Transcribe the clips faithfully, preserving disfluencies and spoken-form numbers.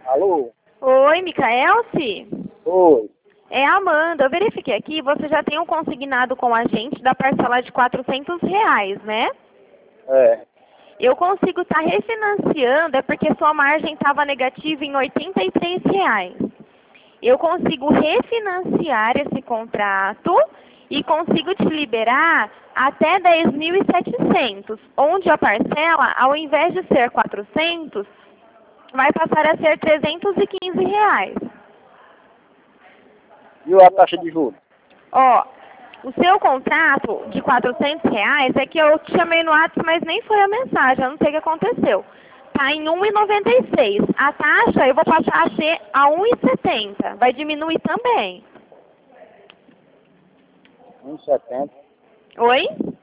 Alô? Oi, Micaelce? Oi. É a Amanda. Eu verifiquei aqui, você já tem um consignado com a gente da parcela de quatrocentos reais, né? É. Eu consigo estar refinanciando, é porque sua margem estava negativa em oitenta e três reais. Eu consigo refinanciar esse contrato e consigo te liberar até dez mil e setecentos, onde a parcela, ao invés de ser quatrocentos, vai passar a ser trezentos e quinze reais. E a taxa de juros? Ó, o seu contrato de quatrocentos reais é que eu te chamei no WhatsApp, mas nem foi a mensagem, eu não sei o que aconteceu. Tá em um e noventa e seis. A taxa eu vou passar a ser a um e setenta. Vai diminuir também. um e setenta. Oi?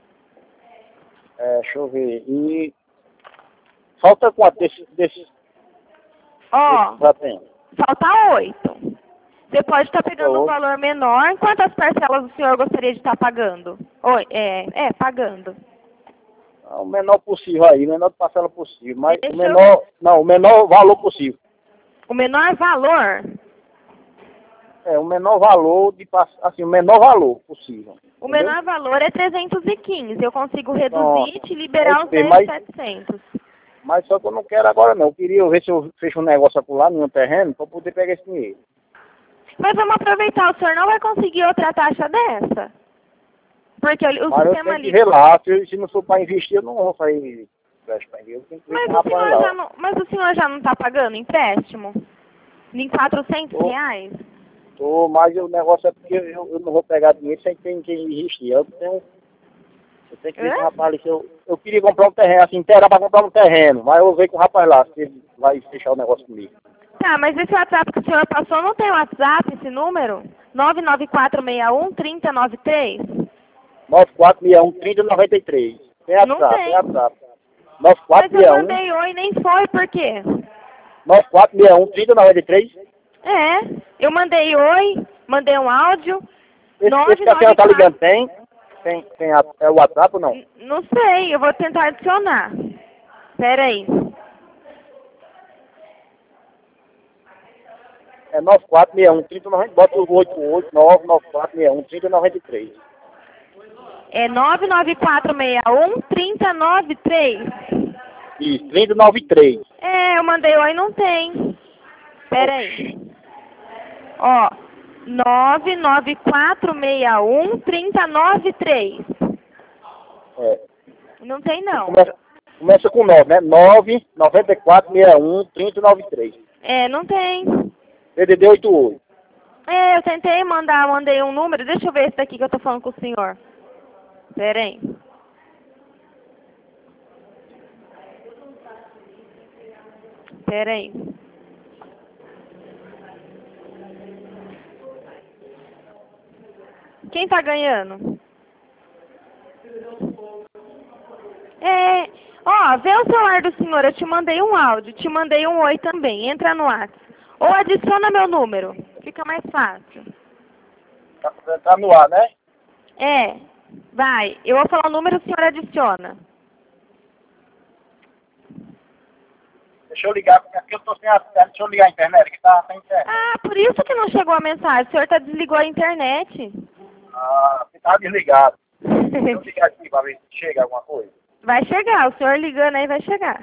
É, deixa eu ver. E falta quanto desse, desse, Ó, desse já tem? falta oito. Você pode estar pegando um Oito. valor menor. Quantas parcelas o senhor gostaria de estar pagando? Oi, é, é, pagando. Ah, o menor possível aí, o menor de parcela possível. Mas Deixa o eu- menor, não, o menor valor possível. O menor valor? É, o menor valor de pass- assim, o menor valor possível. O Entendeu? menor valor é trezentos e quinze. Eu consigo reduzir e Pronto. te É liberar isso os mesmo, dez mil e mas, setecentos. mas só que eu não quero agora não. Eu queria ver se eu fecho um negócio acolá no meu terreno para poder pegar esse dinheiro. Mas vamos aproveitar, o senhor não vai conseguir outra taxa dessa. Porque o, o Mas eu sistema tenho que ali... ver lá. Se, se não for para investir, eu não vou sair empréstimo para investir. Eu tenho que ver Mas com o o rapaz senhor já lá. não, mas o senhor já não está pagando empréstimo? Em quatrocentos Tô, reais? tô, mas o negócio é porque eu, eu não vou pegar dinheiro sem ter quem investir. Eu tenho, eu tenho que ver com o Hã? rapaz ali. Se eu, eu queria comprar um terreno, assim, inteira para comprar um terreno. Mas eu vou ver com o rapaz lá, se ele vai fechar o negócio comigo. Tá, mas esse WhatsApp que o senhor passou não tem WhatsApp, esse número? nove nove quatro seis um, três zero nove três? nove quatro seis um, trinta noventa e três. Tem Não WhatsApp, tem tem. WhatsApp. nove Mas quatro eu seis um, mandei oi e nem foi, por quê? nove quatro seis um, trinta noventa e três. É, eu mandei oi, mandei um áudio, Esse, esse que a senhora tá nove nove quatro... ligando tem? Tem, tem a, é o WhatsApp ou não? N- Não sei, eu vou tentar adicionar. Pera aí. É nove quatro seis um, trinta noventa e três. Bota o oito oito nove nove quatro seis um, trinta noventa e três. É nove nove quatro seis um, três zero nove três. Isso, trinta noventa e três. É, eu mandei oi e não tem. Pera aí. Ó, nove nove quatro seis um, três zero nove três. É. Não tem não. Começa, começa com nove, né? nove nove quatro seis um, trinta noventa e três. É, não tem. D D D oito oito. É, eu tentei mandar, mandei um número. Deixa eu ver esse daqui que eu tô falando com o senhor. Pera aí. Pera aí. Quem tá ganhando? É, ó, vê o celular do senhor, eu te mandei um áudio, te mandei um oi também, entra no WhatsApp. Ou adiciona meu número, fica mais fácil. Tá, tá no ar, né? É, vai, eu vou falar o número, o senhor adiciona. Deixa eu ligar, porque aqui eu tô sem a... Deixa eu ligar a internet, que tá sem internet. Ah, por isso que não chegou a mensagem, o senhor tá desligou a internet. Ah, você tá desligado. Deixa eu ligar aqui pra ver se chega alguma coisa. Vai chegar, o senhor ligando aí vai chegar.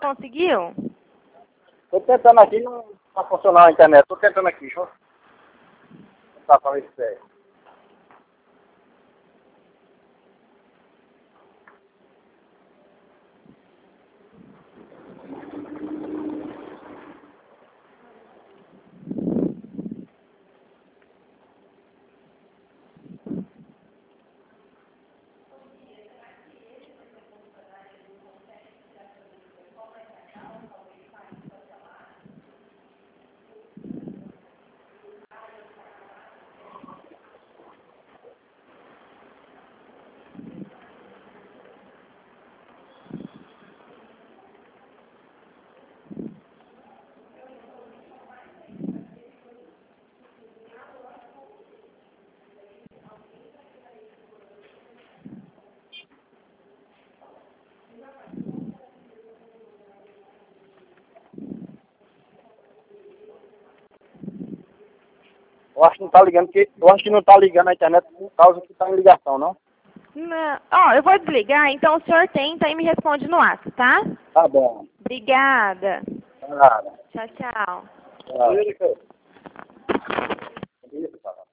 conseguiu? Tô tentando aqui, não tá funcionando a internet. Tô tentando aqui, deixa eu tentar pra ver se é. Eu acho que não tá ligando, porque eu acho que não tá ligando a internet por causa que tá em ligação, não? Não. Ó, eu vou desligar, então o senhor tenta e me responde no WhatsApp, tá? Tá bom. Obrigada. Nada. Tchau, tchau. Tchau.